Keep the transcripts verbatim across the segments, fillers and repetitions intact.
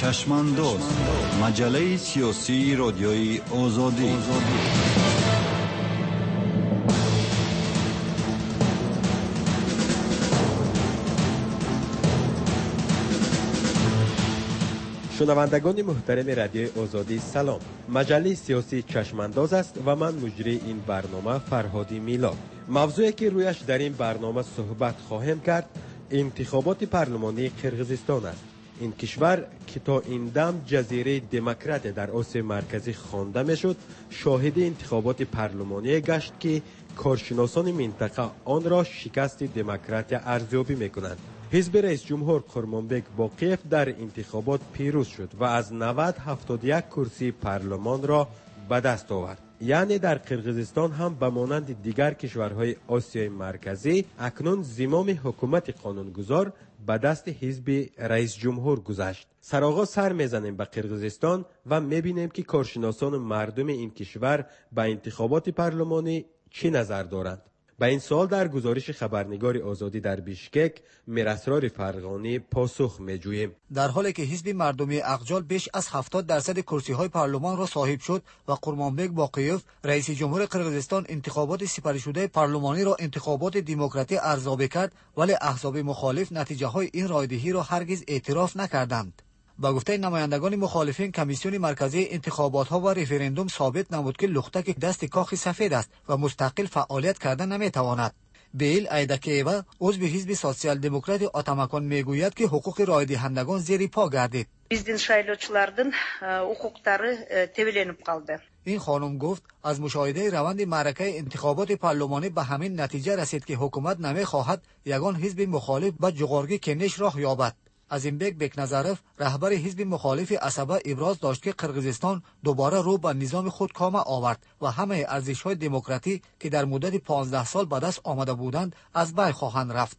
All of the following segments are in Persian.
چشمانداز، مجله سیاسی رادیوی آزادی. شنوندگان محترم رادیو آزادی سلام. مجله سیاسی چشمانداز است و من مجری این برنامه فرهادی میلاد. موضوعی که رویش در این برنامه صحبت خواهم کرد انتخابات پارلمانی قرقیزستان است. این کشور که تا این دم جزیره دموکرات در آسیا مرکزی خوانده میشد شاهد انتخابات پارلمانی گشت که کارشناسان منطقه آن را شکست دموکرات ارزیابی میکنند. حزب رئیس جمهور قرمانبک باقیف در انتخابات پیروز شد و از نود هفتاد و یک کرسی پارلمان را به دست آورد. یعنی در قرقیزستان هم به مانند دیگر کشورهای آسیای مرکزی اکنون زمام حکومت قانونگذار به دست حزب رئیس جمهور گذشت. سرآغاز سر میزنیم به قرقیزستان و میبینیم که کارشناسان مردم این کشور به انتخابات پارلمانی چی نظر دارند. به این سوال در گزارش خبرنگار آزادی در بیشکک میراسرار فرغانی پاسخ میجوییم. در حالی که حزب مردمی اقجال بیش از هفتاد درصد کرسی های پارلمان را صاحب شد و قرمانبک باقیف رئیس جمهور قرقیزستان انتخابات سپری شده پارلمانی را انتخابات دموکراتی ارزیابی کرد، ولی احزاب مخالف نتیجه های این رایدهی را هرگز اعتراف نکردند. با گفته نمایندگان مخالفین، کمیسیون مرکزی انتخابات ها و رفراندوم ثابت نمود که لختک دست کاخ سفید است و مستقل فعالیت کردن نمیتواند. بیل ایدکیوا عضو حزب سوسیال دموکرات اتاماکان میگوید که حقوق رای دهندگان زیر پا گردید. Биздин шайлоочулардын укуктары тебеленип калды. این خانم گفت از مشاهده روند معرکه انتخابات پارلمانی به همین نتیجه رسید که حکومت نمیخواهد یگان حزب مخالف به جغارگی کنش راه یابد. عظیمبک بکنظرف رهبر حزب مخالف عصبه ابراز داشت که قرقیزستان دوباره رو به نظام خود کامه آورد و همه ارزش‌های دموکراتی که در مدت پانزده سال به دست آمده بودند از بین خواهند رفت.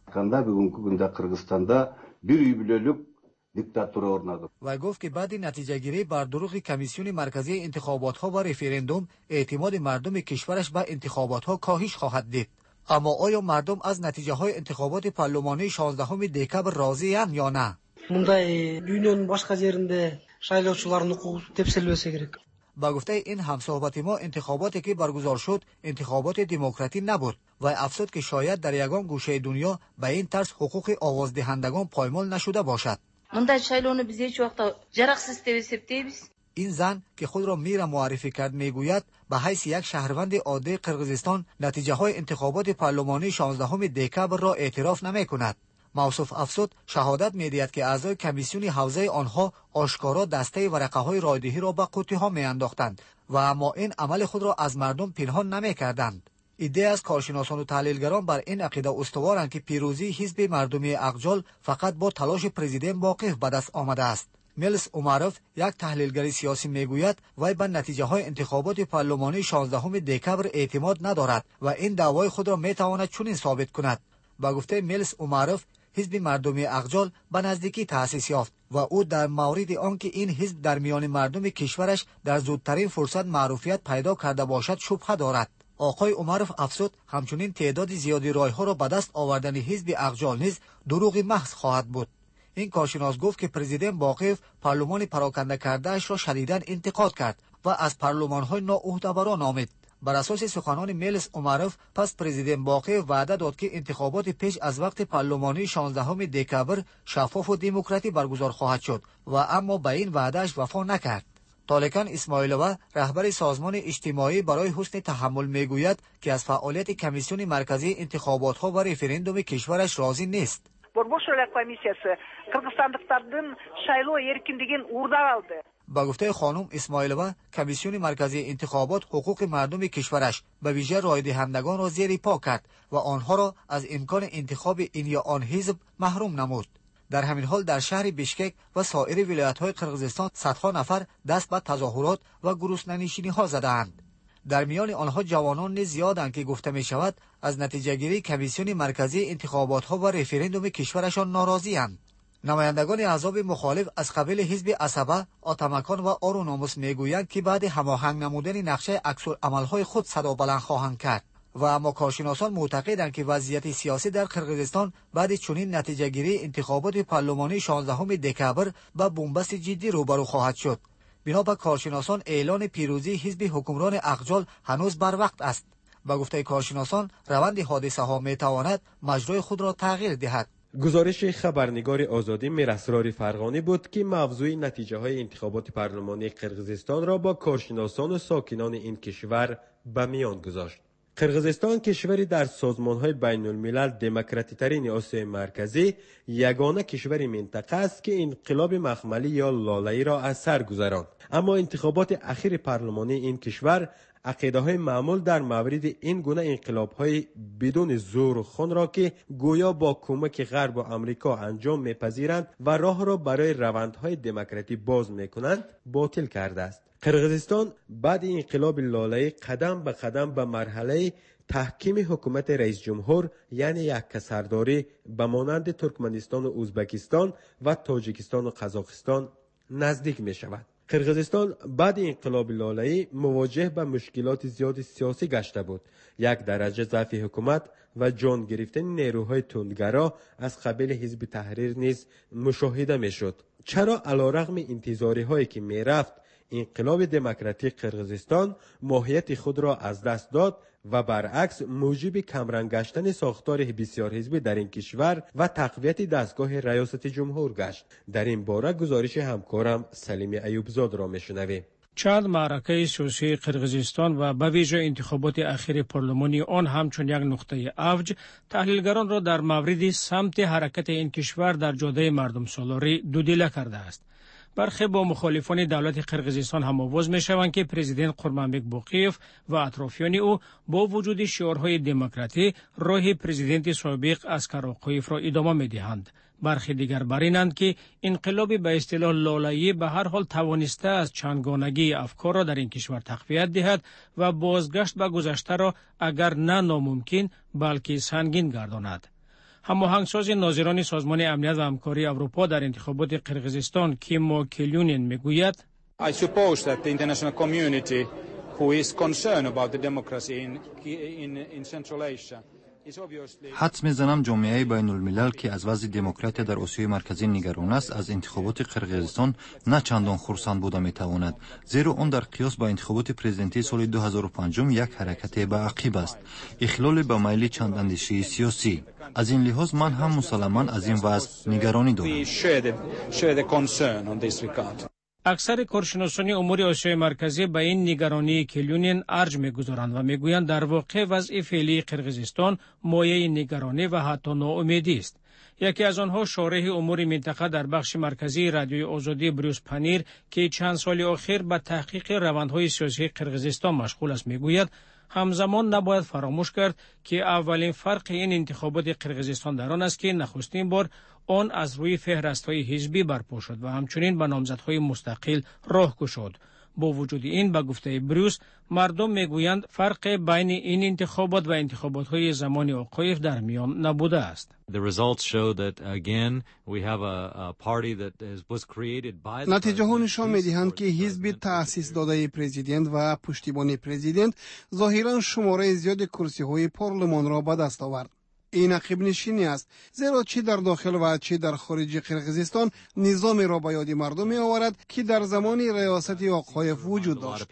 و گفت که بعد نتیجه گیری بر دروغ کمیسیون مرکزی انتخابات ها و رفراندوم اعتماد مردم کشورش به انتخابات ها کاهش خواهد دید. اما آیا مردم از نتیجه های انتخابات پارلمانی شانزدهم دکبر راضی اند یا نه؟ мындай дүйнөнүн башка жеринде шайлоочулардын укугу тепселбесе керек. با گفته این همصحبت ما انتخاباتی که برگزار شد انتخابات دموکراتی نبود و افسود که شاید در یگان گوشه دنیا به این طرز حقوق آوازدهندگان پایمال نشده باشد. Мындай шайлоону биз эч убакта жараксыз деп эсептейбиz. این زن که خود را میرا معرفی کرد میگوید به حیث یک شهروند عادی قرقیزستان نتیجه های انتخابات پارلمانی شانزدهم دکبر را اعتراف نمی کند. موصوف افسود شهادت میدهد که اعضای کمیسیون حوزه آنها آشکارا دسته ورقه های رایدهی را به قوطی ها میانداختند و اما این عمل خود را از مردم پنهان نمی کردند. ایده از کارشناسان و تحلیلگران بر این عقیده استوارند که پیروزی حزب مردمی اقجال فقط با تلاش پرزیدنت باقیف به دست آمده است. میلس عمروف یک تحلیلگر سیاسی میگوید وی به نتیجه های انتخابات پارلمانی شانزدهم دکبر اعتماد ندارد و این دعوای خود را میتواند چنین ثابت کند. با گفته میلس عمروف حزب مردمی اقجال به نزدیکی تأسیس یافت و او در مورد آنکه این حزب در میان مردم کشورش در زودترین فرصت معروفیت پیدا کرده باشد شبهه دارد. آقای عمروف افسود همچنین تعداد زیادی رایها را به دست آوردن حزب اقجال نیز دروغ محض خواهد بود. این کارشناس گفت که پرزیدنت باقیف پارلمان پراکنده کرده اش را شدیداً انتقاد کرد و از پارلمان‌های ناعهده‌بران نامید. بر اساس سخنان میلس عمروف پس پرزیدنت باقیف وعده داد که انتخابات پیش از وقت پارلمانی شانزدهم دکبر شفاف و دموکراتی برگزار خواهد شد و اما به این وعده‌اش وفا نکرد. طالقان اسماعیلووا رهبر سازمان اجتماعی برای حسن تحمل میگوید که از فعالیت کمیسیون مرکزی انتخابات ها و رفراندوم کشورش راضی نیست. Борбошевлер комиссиясы кыргызстандыктардын шайлоо эркиндигин уурдап алды. با گفته خانم اسماعیلووا کمیسیون مرکزی انتخابات حقوق مردم کشورش به ویژه رای دهندگان را زیر پا کرد و آنها را از امکان انتخاب این یا آن حزب محروم نمود. در همین حال در شهر بیشکک و سایر ولایت‌های قرقیزستان صدها نفر دست به تظاهرات و گروسنه‌نشینی‌ها زدند. در میان آنها جوانان نیز زیادند که گفته می شود از نتیجه گیری کمیسیون مرکزی انتخابات ها و رفراندوم کشورشان ناراضی اند. نمایندگان احزاب مخالف از قبیل حزب عصبه، اتاماکان و آرو ناموس میگویند که بعد هماهنگ نمودن نقشه عکس‌العمل‌های خود صدا بلند خواهند کرد. و اما کارشناسان معتقدند که وضعیت سیاسی در قرقیزستان بعد چنین نتیجه گیری انتخابات پارلمانی شانزدهم دکامبر با بنبست جدی روبرو خواهد شد. بنابر کارشناسان اعلان پیروزی حزب حکمران اقجال هنوز بر وقت است. با گفته کارشناسان روند حادثه ها می تواند مجرای خود را تغییر دهد. گزارش خبرنگار آزادی میراسرار فرغانی بود که موضوع نتیجه های انتخابات پارلمانی قرقیزستان را با کارشناسان و ساکنان این کشور به میان گذاشت. قرقیزستان کشوری در سازمان های بین الملل دموکراتی ترین آسیای مرکزی یگانه کشور منطقه است که انقلاب مخملی یا لاله‌ای را از سر گذراند. اما انتخابات اخیر پارلمانی این کشور عقیده های معمول در مورد این گونه انقلاب های بدون زور و خون را که گویا با کمک غرب و آمریکا انجام میپذیرند و راه را برای روندهای دموکراتی باز میکنند باطل کرده است. قرقیزستان بعد انقلاب لاله‌ای قدم به قدم به مرحله تحکیم حکومت رئیس جمهور یعنی یک کسرداری به مانند ترکمنستان و ازبکستان و تاجیکستان و قزاقستان نزدیک می شود. قرقیزستان بعد انقلاب لاله‌ای مواجه به مشکلات زیاد سیاسی گشته بود. یک درجه ضعف حکومت و جان گرفتن نیروهای تندگرا از قبیل حزب تحریر نیز مشاهده می شد. چرا علیرغم انتظاری هایی که می رفت انقلاب دموکراتیک قرقیزستان ماهیت خود را از دست داد و برعکس موجب کمرنگ گشتن ساختار بسیار حزبی در این کشور و تقویت دستگاه ریاست جمهور گشت؟ در این باره گزارش همکارم سلیم ایوبزاد را میشنویم. چند معرکه سیاسی قرقیزستان و به ویژه انتخابات اخیر پارلمانی آن همچون یک نقطه اوج تحلیلگران را در مورد سمت حرکت این کشور در جاده مردم سالاری دودیله کرده است. برخی با مخالفان دولت قرقیزستان هم آواز می شوند که پرزیدنت قرمانبک باقیف و اطرافیان او با وجود شعارهای دموکراتی راه پرزیدنت سابق اسکر آقایف را ادامه می دهند. برخی دیگر برینند که انقلاب به اصطلاح لاله‌ای به هر حال توانسته از چندگانگی افکار را در این کشور تقویت دهد و بازگشت به گذشته را اگر نه ناممکن بلکه سنگین گرداند. هماهنگساز ناظران سازمان امنیت و همکاری اروپا در انتخابات قرقیزستان کیمو کلیونین میگوید I suppose that the international community who is concerned about the democracy in in in Central Asia حدس میزنم جامعه بین الملل که از وضع دموکراتی در آسیای مرکزی نگران است از انتخابات قرقیزستان نه چندان خرسند بوده میتواند، زیرا آن در قیاس با انتخابات پرزیدنتی سال دو هزار و پنج یک حرکت به عقب است، اخلال به میل چند اندیشه سیاسی. از این لحاظ من هم مسلماً از این وضع نگرانی دارم. اکثر کارشناسان امور آسیای مرکزی به این نگرانی کلیونین ارج می‌گذارند و میگویند در واقع وضع فعلی قرقیزستان مایه نگرانی و حتی ناامیدی است. یکی از آنها شارح امور منطقه در بخش مرکزی رادیوی آزادی بروس پنیر که چند سال اخیر به تحقیق روندهای سیاسی قرقیزستان مشغول است میگوید همزمان نباید فراموش کرد که اولین فرق این انتخابات قرقیزستان در آن است که نخستین بار آن از روی فهرست‌های حزبی برپا شد و همچنین به نامزدهای مستقل راه گشود. با وجود این به گفته بروس مردم میگویند فرق بین این انتخابات و انتخابات‌های زمان آقایف در میان نبوده است. نتیجه ها نشان می‌دهند که حزب تأسیس داده پرزیدنت و پشتیبانی پرزیدنت ظاهراً شماره زیاد کرسی‌های پارلمان را به دست آورد. این عقب نشینی است، زیرا چه در داخل و چه در خارج قرقیزستان نظامی را به یاد مردم می آورد که در زمان ریاست آقایف وجود داشت.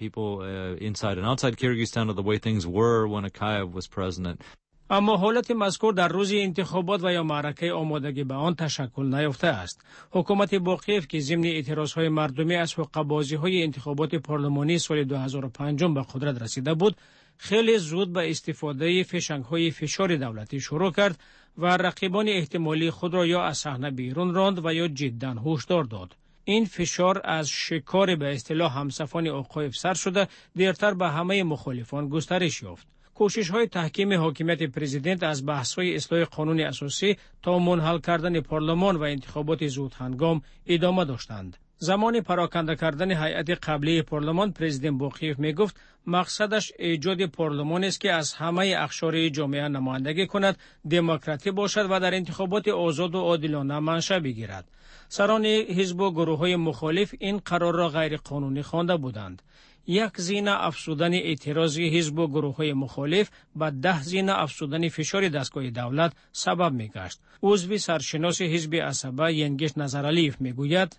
اما حالت مذکور در روز انتخابات و یا معرکه آمادگی به آن تشکل نیافته است. حکومت باقیف که ضمن اعتراضهای مردمی از حقه‌بازی‌های انتخابات پارلمانی سال دو هزار و پنج به قدرت رسیده بود، خیلی زود به استفاده فشنگ‌های فشار دولتی شروع کرد و رقیبان احتمالی خود را یا از صحنه بیرون راند و یا جداً هشدار داد. این فشار از شکار به اصطلاح همصفان آقایف سر شده دیرتر به همه مخالفان گسترش یافت. کوشش‌های تحکیم حاکمیت پرزیدنت از بحث‌های اصلاح قانون اساسی تا منحل کردن پارلمان و انتخابات زود هنگام ادامه داشتند. زمان پراکنده کردن هیئت قبلی پارلمان، پرزیدنت باقیف می گفت مقصدش ایجاد پارلمانی است که از همه اقشار جامعه نمایندگی کند، دموکراتی باشد و در انتخابات آزاد و عادلانه منشأ بگیرد. سران حزب و گروه‌های مخالف این قرار را غیر قانونی خوانده بودند. یک زینه افزودن اعتراضی حزب و گروه‌های مخالف به ده زینه افزودن فشار دستگاه دولت سبب می‌گشت. عضو سرشناس حزب عصبه ینگیش نظرعلیف می‌گوید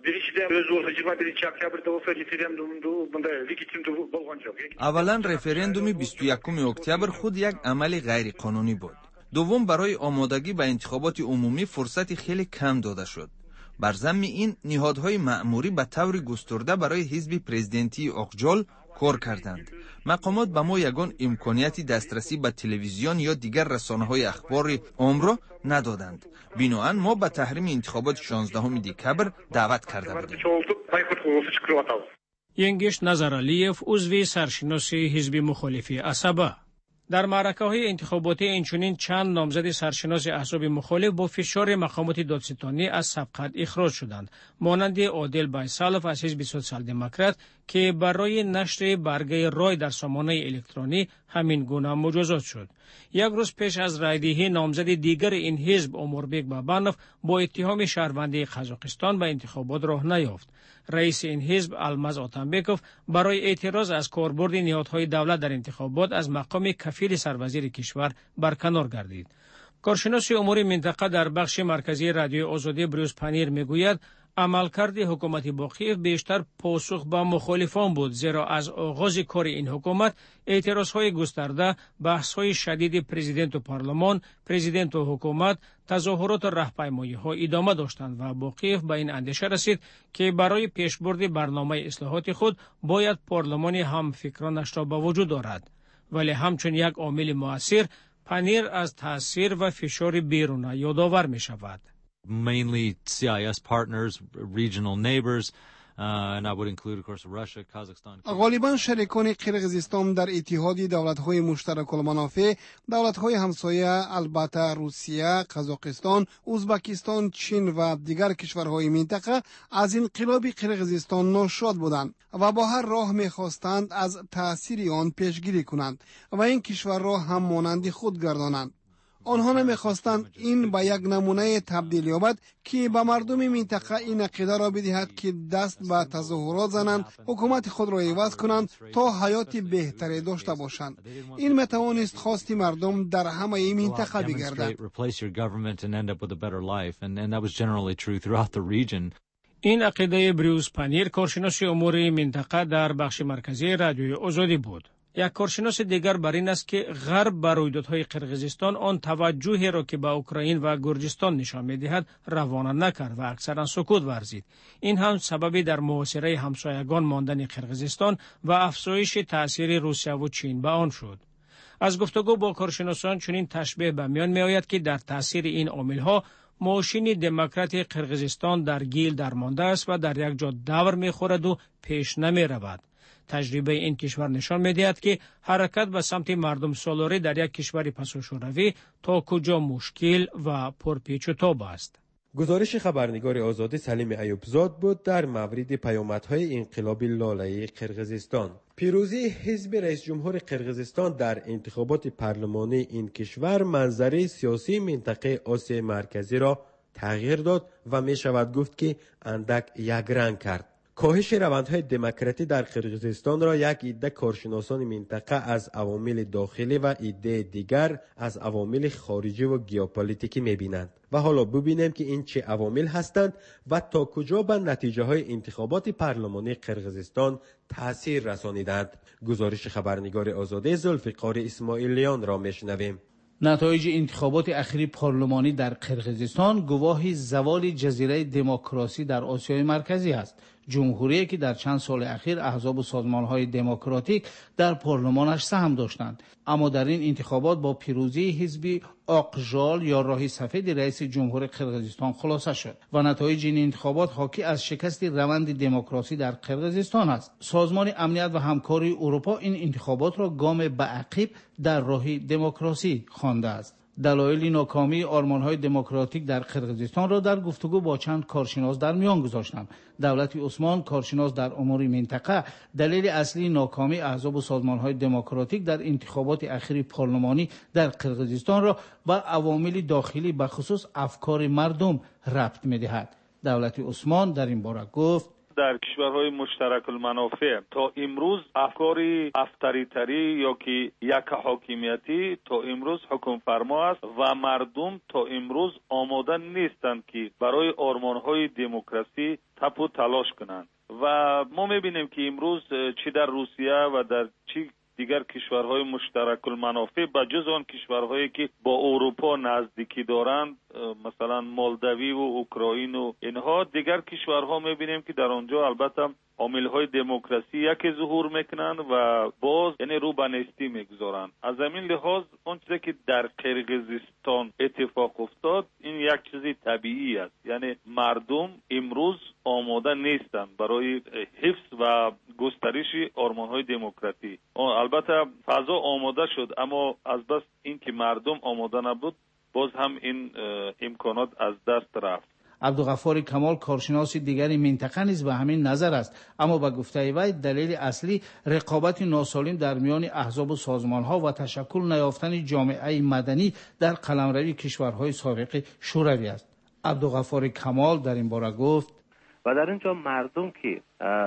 اولا رفرندوم بیست و یکم اکتبر خود یک عمل غیر قانونی بود. دوم برای آمادگی به انتخابات عمومی فرصت خیلی کم داده شد. بر ضمن این نهادهای مأموری به طور گسترده برای حزب پرزیدنتی اقجال کار کردند. مقامات به ما یگان امکانیت دسترسی به تلویزیون یا دیگر رسانه‌های اخبار عام را ندادند. بنابراین ما به تحریم انتخابات شانزدهم دکبر دعوت کرده بودیم. ینگیش نظرعلیف عضو سرشناس حزب مخالفی عصبه در معرکه‌های انتخاباتی اینچنین چند نامزد سرشناس احزاب مخالف با فشار مقامات دادستانی از سبقت اخراج شدند، مانند عادل بایسالوف از حزب سوسیال دموکرات که برای نشر برگه رای در سامانه الکترونی همین گونه مجازات شد. یک روز پیش از رایدهی نامزد دیگر این حزب اموربک بابانوف با اتهام شهروندی قزاقستان به انتخابات راه نیافت. رئیس این حزب الماز آتانبکوف برای اعتراض از کاربرد نهادهای دولت در انتخابات از مقام کفیل سروزیر کشور برکنار گردید. کارشناس امور منطقه در بخش مرکزی رادیوی آزادی بروس پنیر میگوید عملکرد حکومت باقیف بیشتر پاسخ به مخالفان بود، زیرا از آغاز کار این حکومت اعتراضهای گسترده، بحث‌های شدید پرزیدنت و پارلمان، پرزیدنت و حکومت، تظاهرات و راهپیمایی‌ها ادامه داشتند و باقیف به این اندیشه رسید که برای پیشبرد برنامه اصلاحات خود باید پارلمان هم فکرانش را به وجود آورد. ولی همچون یک عامل مؤثر، پنیر از تاثیر و فشار بیرون یادآور می شود. Mainly C I S partners, regional neighbors, uh, and I would include, of course, Russia, Kazakhstan. غالباً شریکان قرقیزستان در اتحادی دولت‌های مشترک المنافع، دولت‌های همسایه البته روسیه، قزاقستان، ازبکستان، چین و دیگر کشورهای منطقه از انقلاب قرقیزستان ناشاد بودند و با هر راه می‌خواستند از تأثیر آن پیشگیری کنند و این کشور را هم مانند خود گردانند. آنها نمیخواستند این به یک نمونه تبدیل یابد که به مردم منطقه این عقیده را بدهد که دست به تظاهرات زنند، حکومت خود را عوض کنند تا حیات بهتری داشته باشند. این میتوانست خواست مردم در همه منطقه بگردد. این عقیده بروس پنیر، کارشناس امور منطقه در بخش مرکزی رادیوی آزادی بود. یک کارشناس دیگر بر این است که غرب بر رویدادهای قرقیزستان آن توجهی را که به اوکراین و گرجستان نشان می‌دهد روانه نکرد و اکثرا سکوت ورزید. این هم سببی در محاصره همسایگان ماندن قرقیزستان و افزایش تأثیر روسیه و چین به آن شد. از گفتگو با کارشناسان چنین تشبیه به میان می‌آید که در تأثیر این عامل‌ها ماشین دموکرات قرقیزستان در گیل درمانده است و در یک جا دور می‌خورد و پیش نمی‌رود. تجربه این کشور نشان می‌دهد که حرکت به سمت مردم سالاری در یک کشور پس‌وشوروی تا کجا مشکل و پرپیچ و تاب است. گزارش خبرنگار آزادی سلیم ایوبزاد بود در مورد پیامدهای انقلاب لاله‌ای قرقیزستان. پیروزی حزب رئیس جمهور قرقیزستان در انتخابات پارلمانی این کشور منظره سیاسی منطقه آسیای مرکزی را تغییر داد و می شود گفت که اندک یک رنگ کرد. کاهش روندهای دموکراتی در قرقیزستان را یک عده کارشناسان منطقه از عوامل داخلی و عده دیگر از عوامل خارجی و ژئوپلیتیکی می‌بینند و حالا ببینیم که این چه عوامل هستند و تا کجا به نتیجه های انتخابات پارلمانی قرقیزستان تأثیر رسانیدند. گزارش خبرنگار آزادی ذوالفقار اسماعیلیان را میشنویم. نتایج انتخابات اخیر پارلمانی در قرقیزستان گواهی زوال جزیره دموکراسی در آسیای مرکزی است. جمهوری که در چند سال اخیر احزاب و سازمان‌های دموکراتیک در پارلمانش سهم داشتند، اما در این انتخابات با پیروزی حزب آقژال یا راه سفید رئیس جمهور قرقیزستان خلاصه شد و نتایج این انتخابات حاکی از شکست روند دموکراسی در قرقیزستان است. سازمان امنیت و همکاری اروپا این انتخابات را گام به عقب در راه دموکراسی خوانده است. دلایل ناکامی آرمان‌های دموکراتیک در قرقیزستان را در گفتگو با چند کارشناس در میان گذاشتم. دولت عثمان، کارشناس در امور منطقه، دلیل اصلی ناکامی احزاب و سازمان‌های دموکراتیک در انتخابات اخیر پارلمانی در قرقیزستان را به عوامل داخلی به خصوص افکار مردم ربط می‌دهد. دولت عثمان در این باره گفت: در کشورهای مشترک المنافع تا امروز افکار افطاریتری یا که یک حاکمیتی تا امروز حکم فرما است و مردم تا امروز آماده نیستند که برای آرمانهای دموکراسی تپ و تلاش کنند و ما میبینیم که امروز چی در روسیه و در چی دیگر کشورهای مشترک المنافع به جز آن کشورهایی که با اروپا نزدیکی دارند، مثلا مولدوی و اوکراین و اینها، دیگر کشورها میبینیم که در آنجا البته عامل‌های دموکراسی یکی ظهور میکنند و باز یعنی رو به نیستی میگذارند. از همین لحاظ اون چیزی که در قرقیزستان اتفاق افتاد این یک چیزی طبیعی است، یعنی مردم امروز آماده نیستند برای حفظ و گسترش آرمان‌های دموکراسی. البته فضا آماده شد، اما از بس اینکه مردم آماده نبود باز هم این امکانات از دست رفت. عبدالغفار کمال، کارشناس دیگری منطقه نیز به همین نظر است، اما به گفته وی دلیل اصلی رقابت ناسالم در میان احزاب و سازمان‌ها و تشکل نیافتن جامعه مدنی در قلمروی کشورهای سابق شوروی است. عبدالغفار کمال در این باره گفت: و در اینجا مردم که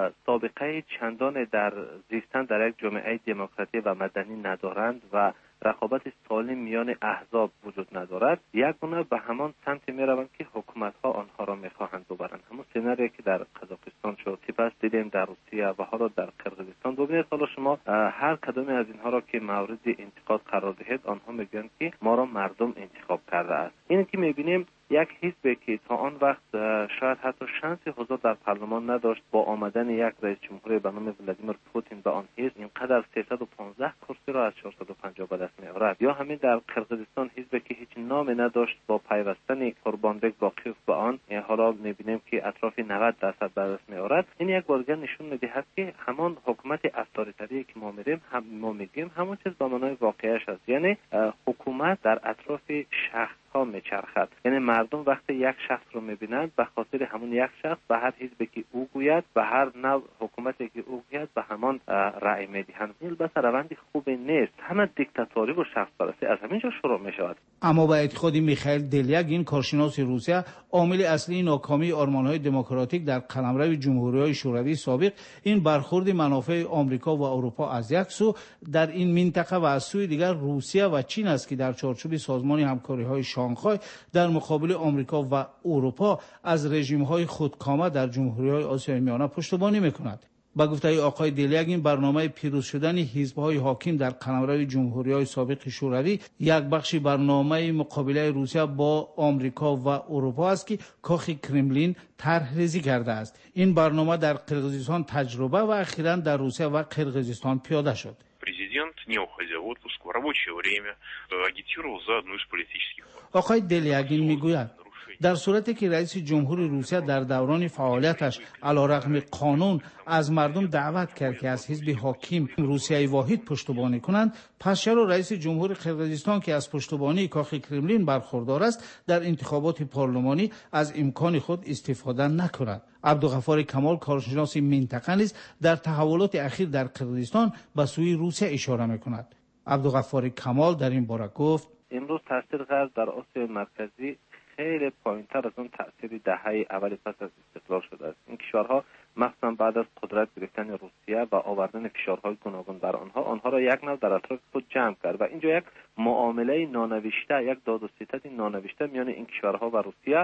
سابقه چندان در زیستن در یک جامعه دموکراتی و مدنی ندارند و رقابت سالم میان احزاب وجود ندارد، یک گونه به همان سمت می روند که حکومت ها آنها را می خواهند ببرند. همون سناریویی که در قزاقستان شد، سپس دیدیم در روسیه و حالا در قرقیزستان. ببینید حالا شما هر کدام از اینها را که مورد انتقاد قرار دهید، آنها میگن که ما را مردم انتخاب کرده است. این که میبینیم یک حزبی که تا آن وقت شاید حتی شانس حضور در پارلمان نداشت، با آمدن یک رئیس جمهوری به نام ولادیمیر پوتین به آن حزب اینقدر سیصد و پانزده کرسی را از چهارصد و پنجاه به دست می‌آورد. یا همین در قرقیزستان حزبی که هیچ نامی نداشت، با پیوستن قربانبک باقیف به آن حالا می‌بینیم که اطراف نود درصد به دست می‌آورد. این یک بارگاه نشون می‌دهد که همان حکومت افطاریتری که ما می‌ریم هم ما میگیم همون چیز به معنای واقعیش است، یعنی حکومت در اطراف شخص ها میچرخد. یعنی مردم وقتی یک شخص رو میبینند به خاطر همون یک شخص به هر حزبی که او گوید و هر نوع حکومتی که او گوید به همان رأی میدهند. این البته روندی خوبی نیست. همه دیکتاتوری و شخص پرستی از همینجا شروع میشود. اما با اعتقاد میخائیل دلیاگ، این کارشناس روسیه، عامل اصلی ناکامی آرمان‌های دموکراتیک در قلمرو جمهوری‌های شوروی سابق این برخورد منافع آمریکا و اروپا از یک سو در این منطقه و از سوی دیگر روسیه و چین است که در چارچوب سازمان همکاری‌های شانگهای در مقابل آمریکا و اروپا از رژیم‌های خودکامه در جمهوری‌های آسیای میانه پشتیبانی می‌کند. با گفته آقای دلیاگ، این برنامه پیروز شدن حزب‌های حاکم در قلمرو جمهوری‌های سابق شوروی یک بخشی برنامه مقابله روسیه با آمریکا و اروپا است که کاخ کرملین طرح‌ریزی کرده است. این برنامه در قرقیزستان تجربه و اخیراً در روسیه و قرقیزستان پیاده شد. Президент, не уходя в отпуск, в рабочее время агитировал за одну из политических партий. آقای دلیاگ میگوید در صورتی که رئیس جمهور روسیه در دوران فعالیتش علیرغم قانون از مردم دعوت کرد که از حزب حاکم روسیه واحد پشتیبانی کنند، پس چرا رئیس جمهور قرقیزستان که از پشتیبانی کاخ کرملین برخوردار است در انتخابات پارلمانی از امکان خود استفاده نکند؟ عبدالغفار کمال، کارشناس منطقه نیز در تحولات اخیر در قرقیزستان به سوی روسیه اشاره میکند. عبدالغفار کمال در این باره گفت: امروز تاثیر غرب در آسیای مرکزی خیلی پایین‌تر از اون تأثیر دهه اول پس از استقلال شده است. این کشورها مخصوصا بعد از قدرت گرفتن روسیه و آوردن فشارهای گوناگون بر آنها، آنها را یک نوع در اطراف خود جمع کرد و اینجا یک معامله نانوشته، یک داد و ستد نانوشته میان این کشورها و روسیه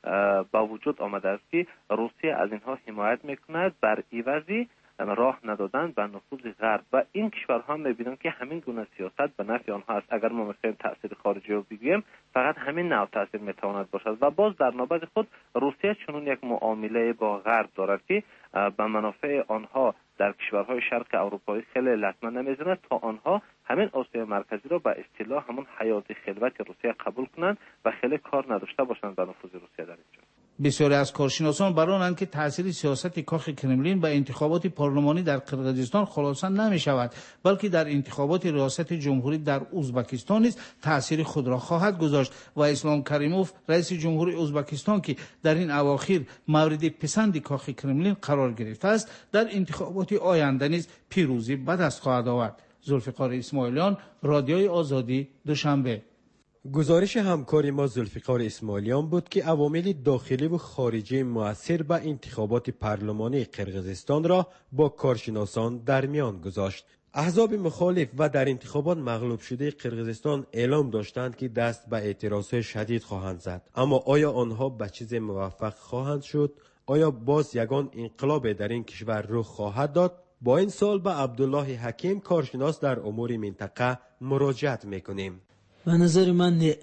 با وجود آمده است که روسیه از اینها حمایت میکند بر عوضی راه ندادن به نفوذ غرب و این کشورها میبینن که همین گونه سیاست به نفع آنها است. اگر ما مثلا تاثیر خارجی رو بگیم، فقط همین نوع تاثیر میتواند باشد و باز در نوبت خود روسیه چنون یک معامله با غرب دارد که به منافع آنها در کشورهای شرق اروپایی خیلی لطمه نمیزند تا آنها همین آسیای مرکزی را به اصطلاح همون حیات خلوت روسیه قبول کنند و خیلی کار نداشته باشند به نفوذ روسیه در اینجا. بسیاری از کارشناسان بر آنند که تاثیر سیاست کاخ کرملین به انتخابات پارلمانی در قرقیزستان خلاصه نمی شود، بلکه در انتخابات ریاست جمهوری در ازبکستان نیز تاثیر خود را خواهد گذاشت و اسلام کریموف رئیس جمهوری ازبکستان که در این اواخر مورد پسند کاخ کرملین قرار گرفته است، در انتخابات آینده نیز پیروزی به دست خواهد آورد. ذوالفقار اسماعیلیان، رادیوی آزادی، دوشنبه. گزارش همکار ما ذوالفقار اسماعیلیان بود که عوامل داخلی و خارجی مؤثر به انتخابات پارلمانی قرقیزستان را با کارشناسان در میان گذاشت. احزاب مخالف و در انتخابات مغلوب شده قرقیزستان اعلام داشتند که دست به اعتراضهای شدید خواهند زد، اما آیا آنها به چیز موفق خواهند شد؟ آیا باز یگان انقلاب در این کشور رخ خواهد داد؟ با این سوال به عبدالله حکیم، کارشناس در امور منطقه، مراجعت میکنیم. به نظر من نه،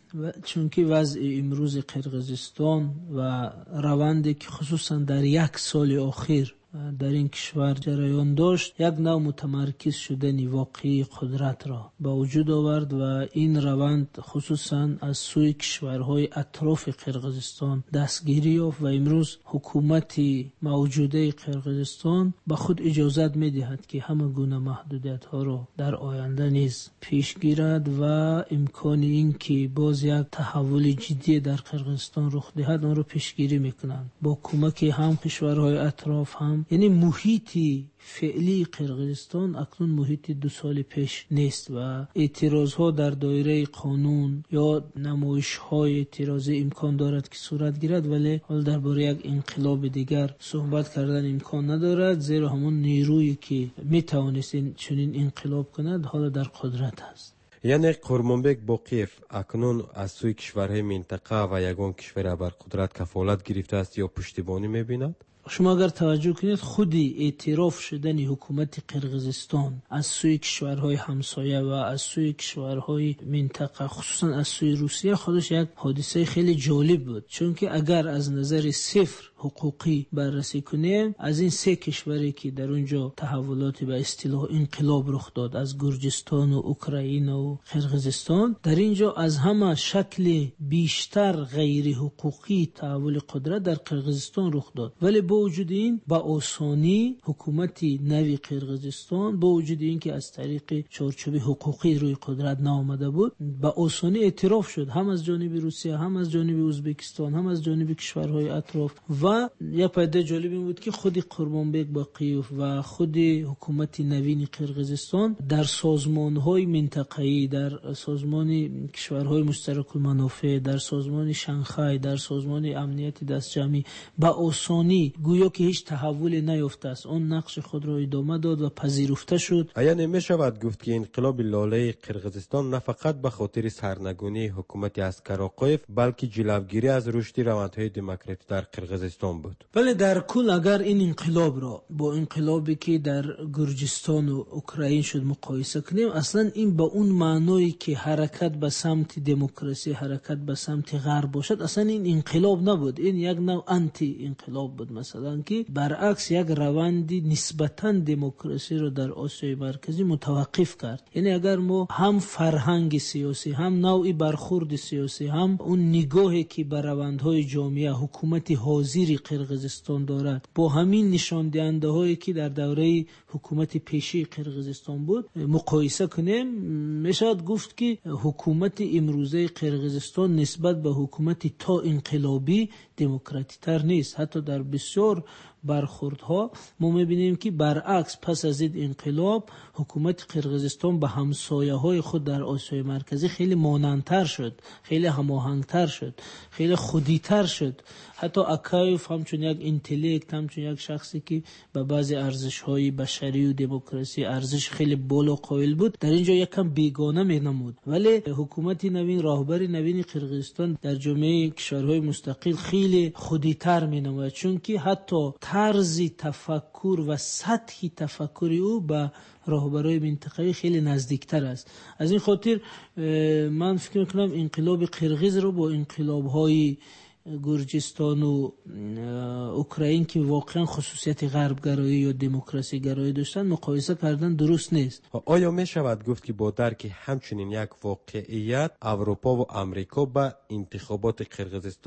چون که وضع امروز قرقیزستان و روندی که خصوصا در یک سال اخیر در این کشور جریان داشت، یک نوع متمرکز شدن واقعی قدرت را به وجود آورد و این روند خصوصا از سوی کشورهای اطراف قرقیزستان دستگیری یافت و امروز حکومت موجوده قرقیزستان به خود اجازت می‌دهد که همه گونه محدودیت ها را در آینده نیز پیش گیرد و امکان این که باز یک تحول جدی در قرقیزستان رخ دهد آن را پیشگیری می‌کنند با کمک هم کشورهای اطراف هم. یعنی محیطی فعلی قرقیزستان اکنون محیط دو سال پیش نیست و اعتراض ها در دایره قانون یا نمایش های اعتراضی امکان دارد که صورت گیرد، ولی حال درباره یک انقلاب دیگر صحبت کردن امکان ندارد، زیرا همون نیرویی که می توانست چنین انقلاب کند حالا در قدرت است. یعنی قرمانبک باقیف اکنون از سوی کشورهای منطقه و یگان کشور بر قدرت کفالت گرفته است یا پشتیبانی می‌بیند؟ شما اگر توجه کنید، خودی اعتراف شدن حکومت قرقیزستان از سوی کشورهای همسایه و از سوی کشورهای منطقه خصوصا از سوی روسیه خودش یک حادثه خیلی جالب بود، چون که اگر از نظر صفر حقوقی بررسی کنیم، از این سه کشوری که در اونجا تحولاتی به اصطلاح انقلاب رخ داد، از گرجستان و اوکراین و قرقیزستان، در اینجا از همه شکل بیشتر غیر حقوقی تحول قدرت در قرقیزستان رخ داد، ولی با وجود این با آسانی حکومت نوی قرقیزستان با وجود این که از طریق چارچوب حقوقی روی قدرت نآمده بود، با آسانی اعتراف شد، هم از جانب روسیه، هم از جانب ازبکستان، هم از جانب کشورهای اطراف. و یک پدیده جالب این بود که خود قرمانبک باقیوف و خود حکومت نوین قرقیزستان در سازمان‌های منطقه‌ای، در سازمان کشورهای مشترک المنافع، در سازمان شانگهای، در سازمان امنیت دستجمعی با آسانی گویا که هیچ تحولی نیافته است، اون نقش خود را ادامه داد و پذیرفته شد. آیا نمی‌شود گفت که انقلاب لاله قرقیزستان نه فقط به خاطر سرنگونی حکومت اسکر بلکه جلوگیری از رشد روندهای دموکراسی در قرقیزستان بود؟ ولی در کل اگر این انقلاب را با انقلابی که در گرجستان و اوکراین شد مقایسه کنیم، اصلا این با اون معنایی که حرکت به سمت دموکراسی، حرکت به سمت غرب باشد، اصلا این انقلاب نبود، این یک نوع آنتی انقلاب بود، مثلا که برعکس یک روندی نسبتاً دموکراسی را در آسیای مرکزی متوقف کرد. یعنی اگر ما هم فرهنگ سیاسی، هم نوع برخورد سیاسی، هم اون نگاهی که بر روندهای جامعه حکومت حاضر قرقیزستان دارد با همین نشان دهنده هایی که در دوره حکومت پیشی قرقیزستان بود مقایسه کنیم، میشد گفت که حکومت امروزه قرقیزستان نسبت به حکومت تا انقلابی دموکراتیک تر نیست. حتی در بسیار برخوردها ما میبینیم که برعکس پس از این انقلاب حکومت قرقیزستان به همسایه های خود در آسیای مرکزی خیلی مانندتر شد، خیلی هماهنگتر شد، خیلی خودیتر شد. حتی اکایوف همچون یک انتلکت، همچون یک شخصی که به بعضی ارزش های بشری و دموکراسی ارزش خیلی بالا قائل بود، در اینجا یکم بیگانه می نمود. ولی حکومت نوین، راهبر نوین قرقیزستان در جامعه کشورهای مستقل خیلی خودیتر می نمود، چون که حتی طرز تفکر و سطح تفکر او به راهبرای منطقه‌ای خیلی نزدیکتر است. از این خاطر من فکر می‌کنم انقلاب قرقیز رو با انقلاب‌های گرجستان و اوکراین که واقعا خصوصیت غربگرایی یا دموکراسی گرایی داشتن مقایسه کردن درست نیست. آیا می شود گفت که با درک همچنین یک واقعیت اروپا و امریکا به انتخابات قرقیزستان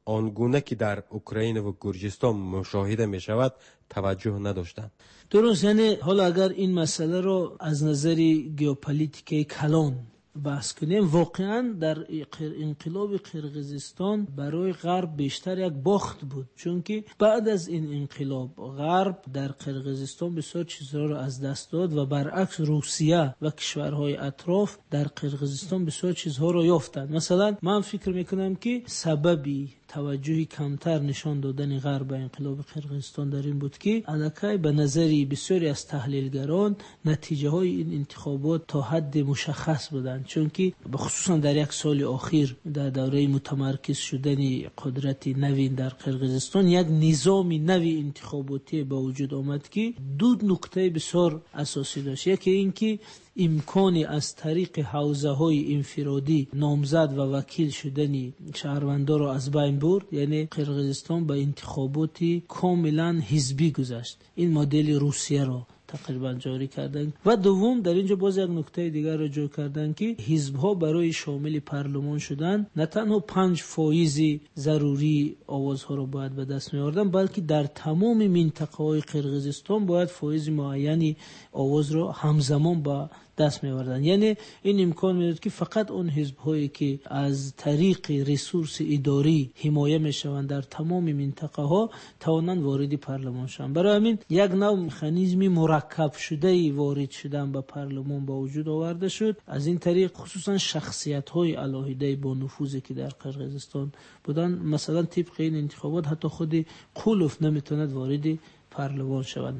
آنگونه که در اوکراین و گرجستان مشاهده می شود توجه نداشتند. درست، یعنی حالا اگر این مسئله رو از نظر ژئوپلیتیک کلان بحث کنیم، واقعا در انقلاب قرقیزستان برای غرب بیشتر یک باخت بود، چون که بعد از این انقلاب غرب در قرقیزستان بسیار چیزها را از دست داد و برعکس روسیه و کشورهای اطراف در قرقیزستان بسیار چیزها را یافتند. مثلا من فکر میکنم که سببی توجهی کمتر نشان دادن غرب به انقلاب قرقیزستان در این بود که الکی به نظری بسیاری از تحلیلگران نتیجه های این انتخابات تا حد مشخص بودند، چون که خصوصا در یک سال اخیر در دوره متمرکز شدن قدرت نوین در قرقیزستان یک نظام نوی انتخاباتی به وجود آمد که دو نکته بسیار اساسی داشت. یکی این که امکانی از طریق حوزه های انفرادی نامزد و وکیل شدن شهروندان را از بین برد، یعنی قرقیزستان به انتخاباتی کاملا حزبی گذشت. این مدل روسیه را تقریبا جاری کردن. و دوم در اینجا باز یک نکته دیگر را جور کردن که حزب ها برای شامل پارلمان شدن نه تنها پنج فایز ضروری آوازها را باید به دست می آوردن، بلکه در تمام منطقه های قرقیزستان باید فایز معینی آواز را همزمان با دست می‌آوردن. یعنی این امکان می‌داد که فقط اون حزب‌هایی که از طریق ریسورس اداری حمایه می‌شوند در تمام منطقه‌ها توانند وارد پارلمان شوند. برای همین یک نوع مکانیزم مرکب شده وارد شدن به پارلمان با وجود آورده شد. از این طریق خصوصا شخصیت‌های علاهده با نفوذی که در قرقیزستان بودن، مثلا طبق این انتخابات حتی خود قولوف نمی‌تواند وارد پارلمان شود.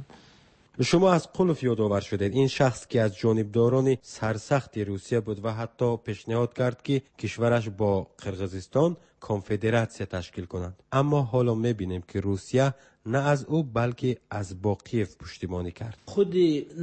شما از قولوف یادآور شدید. این شخص که از جانبداران سرسخت روسیه بود و حتی پیشنهاد کرد که کشورش با قرقیزستان کنفدراسیون تشکیل کنند. اما حالا می‌بینیم که روسیه نه از او بلکه از باقیف پشتیبانی کرد. خود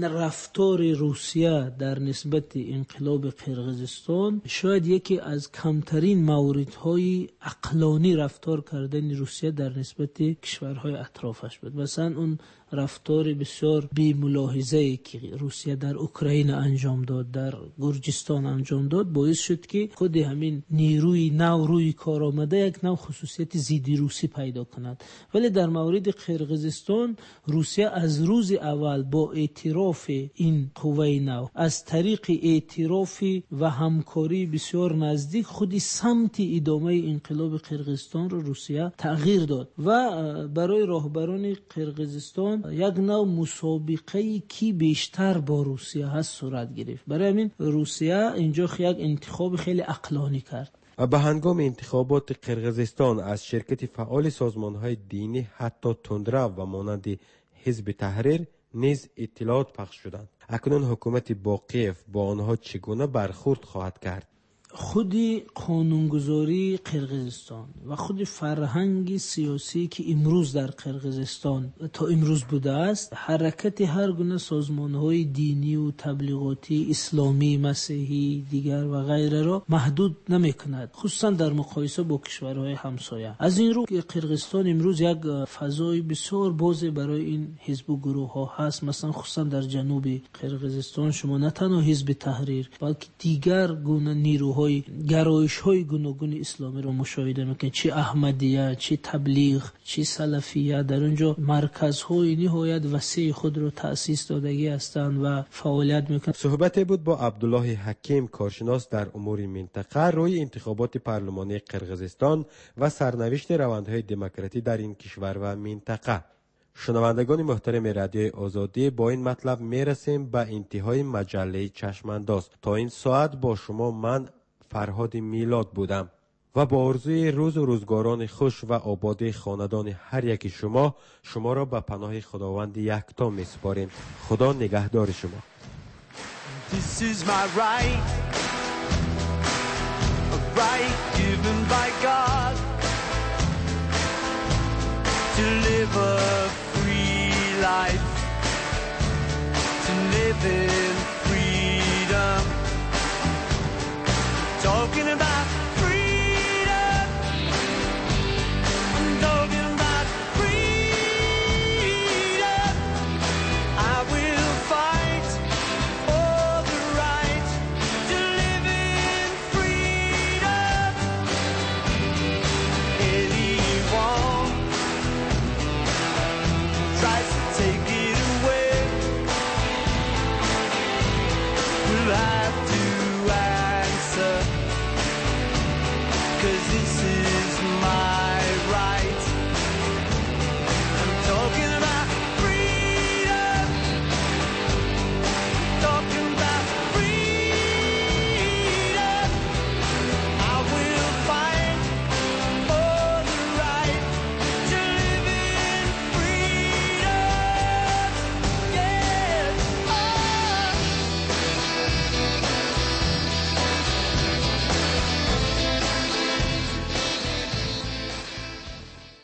رفتار روسیه در نسبت انقلاب قرقیزستان شاید یکی از کمترین موردهای عقلانی رفتار کردن روسیه در نسبت کشورهای اطرافش بود. مثلا اون رفتار بسیار بی ملاحظه‌ای که روسیه در اوکراین انجام داد، در گرجستان انجام داد، باعث شد که خود همین نیروی نو روی کار آمده یک نوع خصوصیت ضد روسی پیدا کند. ولی در مورد قرقیزستان روسیه از روز اول با اعتراف این قوه نو از طریق اعتراف و همکاری بسیار نزدیک خودی سمت ادامه انقلاب قرقیزستان رو روسیه تغییر داد و برای راهبران قرقیزستان یک نوع مسابقه کی بیشتر با روسیه هست صورت گرفت. برای همین روسیه اینجا یک انتخاب خیلی عقلانی کرد. به هنگام انتخابات قرقیزستان از شرکت فعال سازمان‌های دینی حتی تندرو و مانند حزب تحریر نیز اطلاعات پخش شدند. اکنون حکومت باقیف با آنها چگونه برخورد خواهد کرد؟ خود قانونگذاری قرقیزستان و خود فرهنگ سیاسی که امروز در قرقیزستان تا امروز بوده است، حرکت هر گونه سازمان‌های دینی و تبلیغاتی اسلامی، مسیحی، دیگر و غیره را محدود نمی‌کند، خصوصا در مقایسه با کشورهای همسایه. از این رو که قرقیزستان امروز یک فضای بسیار باز برای این حزب و گروه‌ها هست. مثلا خصوصا در جنوب قرقیزستان شما نه تنها حزب تحریر بلکه دیگر گونه نیروها گرایش های گوناگون اسلامی رو مشاهده میکنید، چه احمدیه، چه تبلیغ، چه سلفیه. در اونجا مرکزهای نهایت وسیع خود رو تأسیس دادگی هستند و فعالیت میکنند. صحبت بود با عبدالله حکیم، کارشناس در امور منطقه، روی انتخابات پارلمانی قرقیزستان و سرنوشت روندهای دموکراسی در این کشور و منطقه. شنوندگان محترم رادیوی آزادی، با این مطلب میرسیم به انتهای مجله چشمانداز. تا این ساعت با شما من فرهاد میلاد بودم و با آرزوی روز و روزگاران خوش و آباد خاندان هر یک شما شما را به پناه خداوند یکتا میسپاریم. خدا نگهدار شما. This is my right, a right given by God to live a free life, to live in freedom. Talking about